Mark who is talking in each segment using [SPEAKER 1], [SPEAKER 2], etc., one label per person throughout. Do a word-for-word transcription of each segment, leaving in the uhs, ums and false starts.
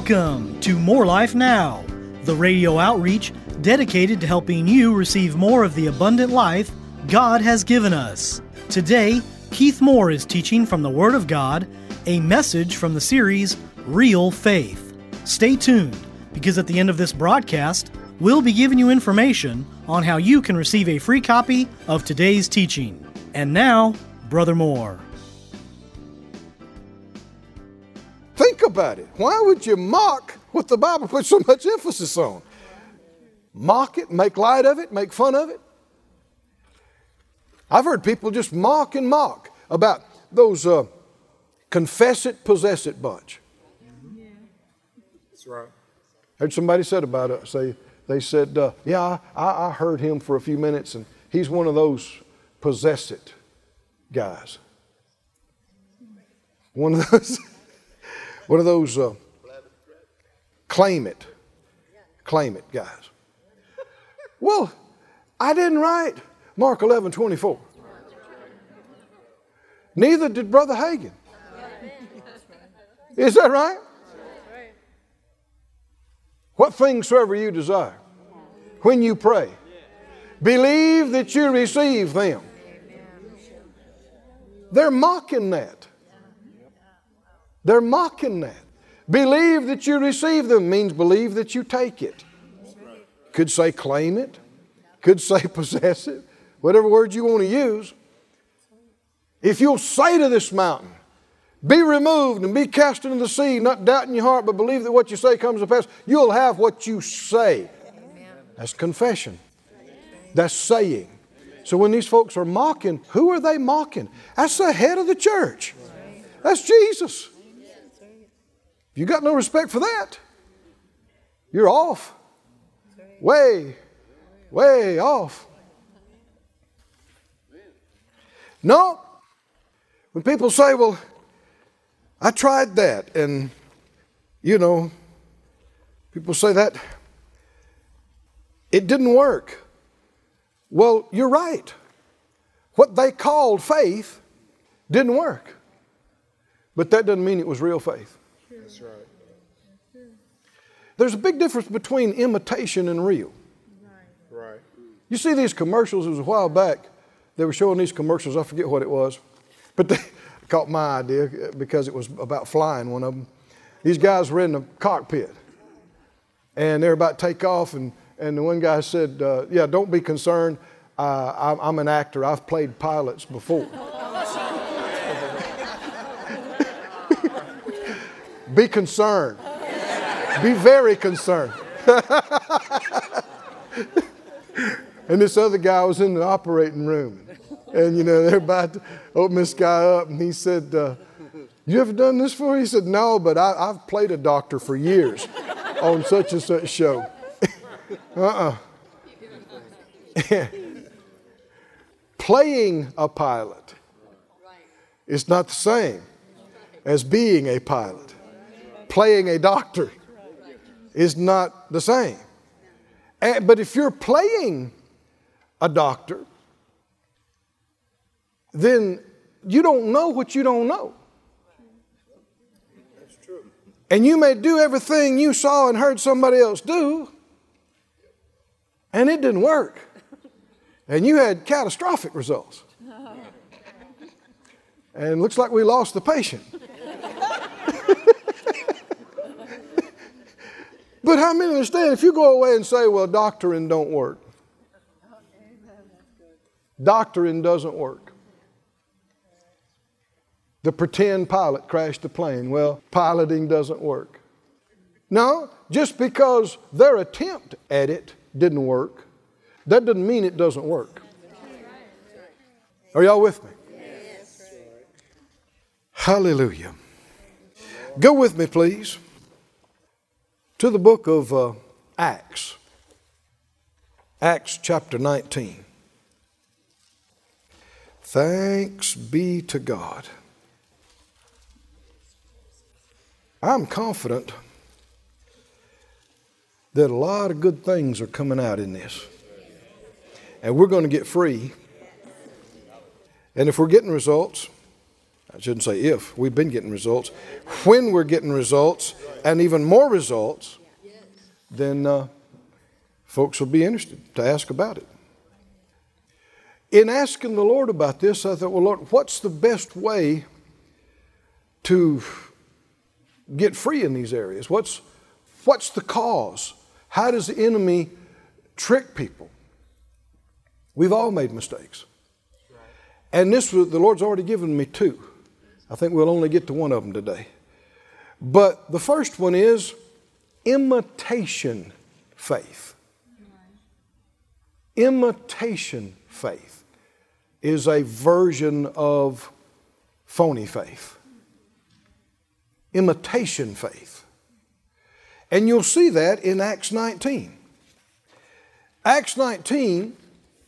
[SPEAKER 1] Welcome to More Life Now, the radio outreach dedicated to helping you receive more of the abundant life God has given us. Today, Keith Moore is teaching from the Word of God, a message from the series Real Faith. Stay tuned, because at the end of this broadcast, we'll be giving you information on how you can receive a free copy of today's teaching. And now, Brother Moore.
[SPEAKER 2] Think about it. Why would you mock what the Bible puts so much emphasis on? Mock it, make light of it, make fun of it. I've heard people just mock and mock about those uh, confess it, possess it bunch.
[SPEAKER 3] That's right.
[SPEAKER 2] Heard somebody said about it. Say they said, uh, "Yeah, I, I heard him for a few minutes, and he's one of those possess it guys. One of those." One of those uh, claim it, claim it guys. Well, I didn't write Mark eleven twenty-four. Neither did Brother Hagin. Is that right? What things soever you desire, when you pray, believe that you receive them. They're mocking that. They're mocking that. Believe that you receive them means believe that you take it. Could say claim it. Could say possess it. Whatever word you want to use. If you'll say to this mountain, be removed and be cast into the sea, not doubt in your heart, but believe that what you say comes to pass, you'll have what you say. That's confession. That's saying. So when these folks are mocking, who are they mocking? That's the head of the church. That's Jesus. You got no respect for that, you're off. Way, way off. No. When people say, well, I tried that, and, you know, people say that, it didn't work. Well, you're right. What they called faith didn't work. But that doesn't mean it was real faith.
[SPEAKER 3] That's right.
[SPEAKER 2] There's a big difference between imitation and real.
[SPEAKER 3] Right.
[SPEAKER 2] You see these commercials, it was a while back, they were showing these commercials, I forget what it was, but they caught my idea because it was about flying, one of them. These guys were in the cockpit, and they're about to take off, and, and the one guy said, uh, yeah, don't be concerned, uh, I'm, I'm an actor, I've played pilots before. Be concerned. Be very concerned. And this other guy was in the operating room. And, you know, they're about to open this guy up. And he said, uh, you ever done this before? He said, no, but I, I've played a doctor for years on such and such show. uh-uh. Playing a pilot is not the same as being a pilot. Playing a doctor is not the same. And, but if you're playing a doctor, then you don't know what you don't know.
[SPEAKER 3] That's true.
[SPEAKER 2] And you may do everything you saw and heard somebody else do, and it didn't work. And you had catastrophic results. And it looks like we lost the patient. But how many understand if you go away and say, well, doctrine don't work. Doctrine doesn't work. The pretend pilot crashed the plane. Well, piloting doesn't work. No, just because their attempt at it didn't work, that doesn't mean it doesn't work. Are y'all with me?
[SPEAKER 4] Yes.
[SPEAKER 2] Hallelujah. Go with me, please, to the book of uh, Acts. Acts chapter nineteen. Thanks be to God. I'm confident that a lot of good things are coming out in this. And we're going to get free. And if we're getting results, I shouldn't say if, we've been getting results. When we're getting results and even more results, then uh, folks will be interested to ask about it. In asking the Lord about this, I thought, well, Lord, what's the best way to get free in these areas? What's, what's the cause? How does the enemy trick people? We've all made mistakes. And this was, the Lord's already given me two. I think we'll only get to one of them today. But the first one is imitation faith. Imitation faith is a version of phony faith. Imitation faith. And you'll see that in Acts nineteen. Acts nineteen,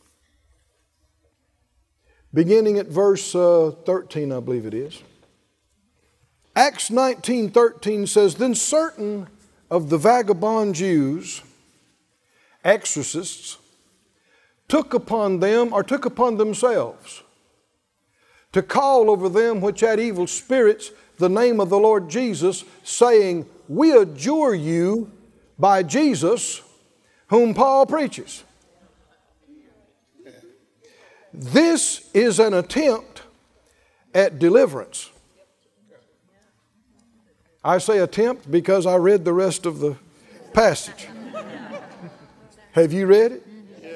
[SPEAKER 2] beginning at verse uh, thirteen, I believe it is. Acts nineteen thirteen says, Then certain of the vagabond Jews, exorcists, took upon them, or took upon themselves, to call over them which had evil spirits the name of the Lord Jesus, saying, We adjure you by Jesus, whom Paul preaches. This is an attempt at deliverance. I say attempt because I read the rest of the passage. Have you read it?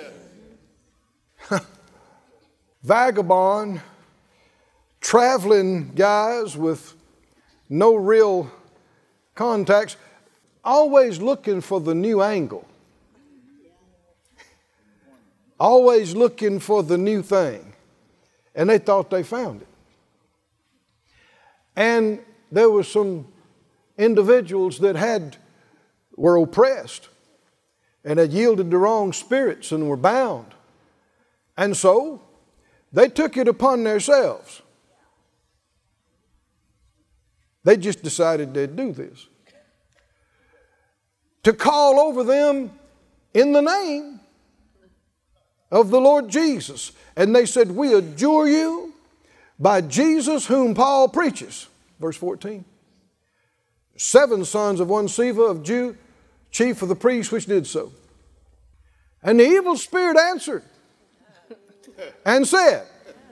[SPEAKER 2] Vagabond, traveling guys with no real contacts, always looking for the new angle. Always looking for the new thing. And they thought they found it. And there were some individuals that had were oppressed and had yielded to wrong spirits and were bound. And so they took it upon themselves. They just decided they'd do this. To call over them in the name of the Lord Jesus. And they said, We adjure you by Jesus whom Paul preaches. Verse fourteen. Seven sons of one Sceva of Jew, chief of the priests, which did so. And the evil spirit answered and said,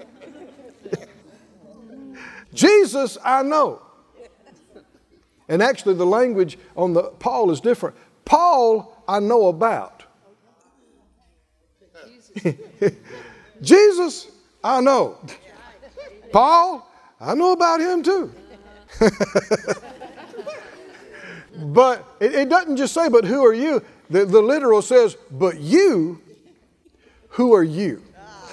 [SPEAKER 2] Jesus I know. And actually the language on the Paul is different. Paul I know about. Jesus I know. Paul, I know about him too. But it, it doesn't just say, but who are you? The, the literal says, but you, who are you?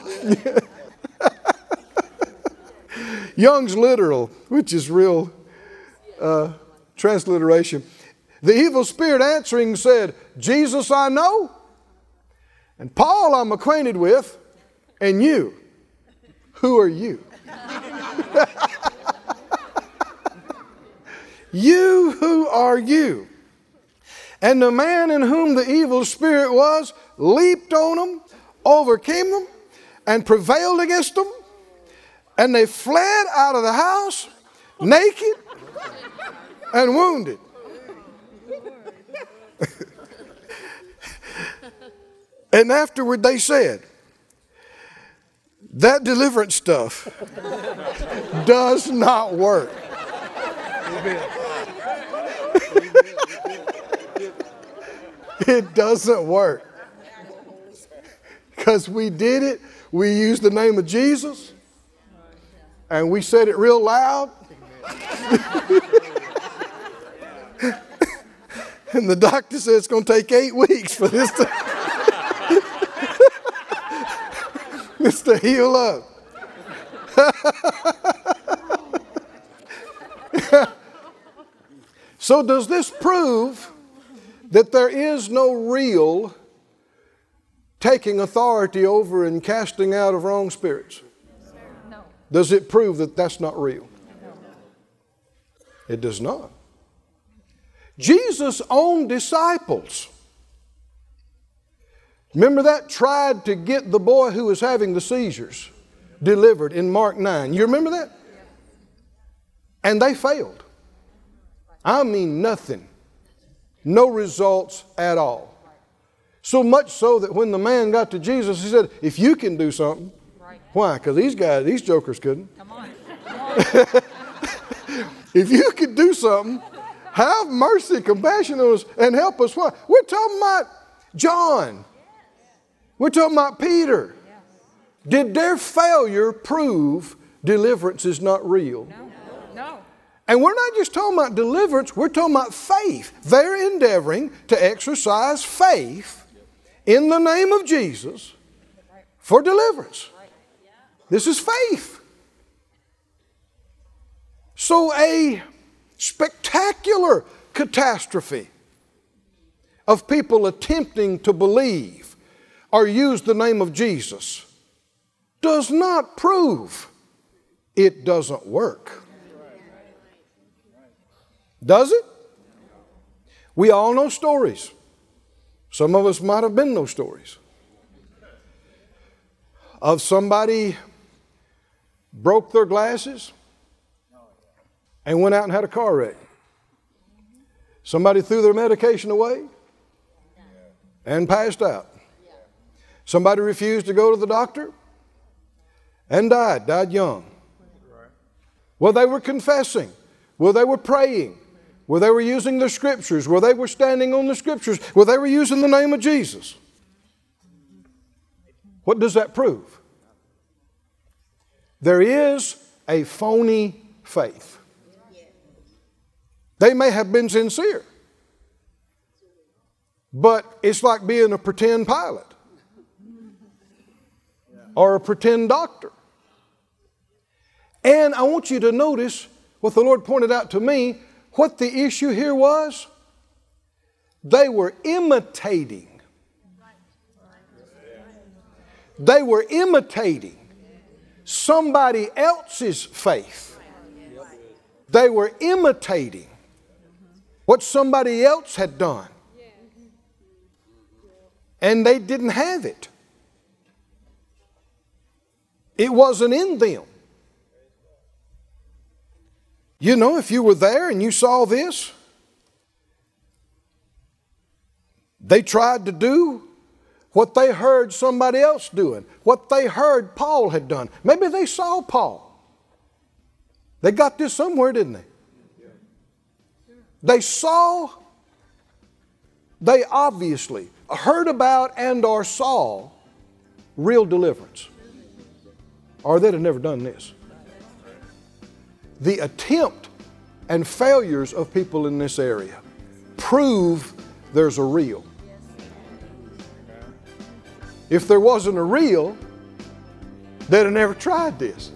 [SPEAKER 2] Young's literal, which is real uh, transliteration. The evil spirit answering said, Jesus I know, and Paul I'm acquainted with, and you, who are you? You, who are you? And the man in whom the evil spirit was leaped on them, overcame them, and prevailed against them. And they fled out of the house naked and wounded. And afterward they said, that deliverance stuff does not work. It doesn't work. Because we did it. We used the name of Jesus. And we said it real loud. And the doctor said it's going to take eight weeks for this to, this to heal up. So does this prove that there is no real taking authority over and casting out of wrong spirits? No. Does it prove that that's not real? No. It does not. Jesus' own disciples, remember that, tried to get the boy who was having the seizures delivered in Mark nine. You remember that? And they failed. I mean nothing. No results at all. So much so that when the man got to Jesus, he said, if you can do something. Why? Because these guys, these jokers couldn't. Come on. Come on. If you could do something, have mercy, compassion on us, and help us. Why? We're talking about John. We're talking about Peter. Did their failure prove deliverance is not real?
[SPEAKER 4] No. No.
[SPEAKER 2] And we're not just talking about deliverance, we're talking about faith. They're endeavoring to exercise faith in the name of Jesus for deliverance. This is faith. So a spectacular catastrophe of people attempting to believe or use the name of Jesus does not prove it doesn't work. Does it? We all know stories. Some of us might have been those stories of somebody broke their glasses and went out and had a car wreck. Somebody threw their medication away and passed out. Somebody refused to go to the doctor and died, died young. Well, they were confessing. Well, they were praying. Well, they were using the Scriptures. Well, they were standing on the Scriptures. Well, they were using the name of Jesus. What does that prove? There is a phony faith. They may have been sincere, but it's like being a pretend pilot or a pretend doctor. And I want you to notice what the Lord pointed out to me, what the issue here was. They were imitating. They were imitating somebody else's faith. They were imitating what somebody else had done. And they didn't have it. It wasn't in them. You know, if you were there and you saw this, they tried to do what they heard somebody else doing, what they heard Paul had done. Maybe they saw Paul. They got this somewhere, didn't they? They saw, they obviously heard about and or saw real deliverance. Or they'd have never done this. The attempt and failures of people in this area prove there's a real. If there wasn't a real, they'd have never tried this.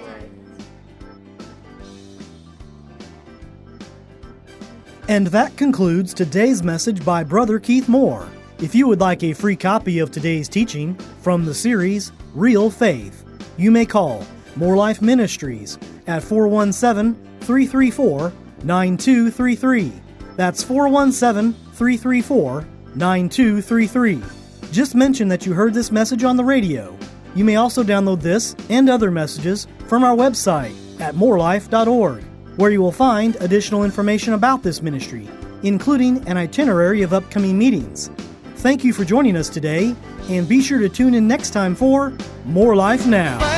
[SPEAKER 1] And that concludes today's message by Brother Keith Moore. If you would like a free copy of today's teaching from the series Real Faith, you may call More Life Ministries at four one seven, three three four, nine two three three. That's four one seven, three three four, nine two three three. Just mention that you heard this message on the radio. You may also download this and other messages from our website at more life dot org, where you will find additional information about this ministry, including an itinerary of upcoming meetings. Thank you for joining us today, and be sure to tune in next time for More Life Now.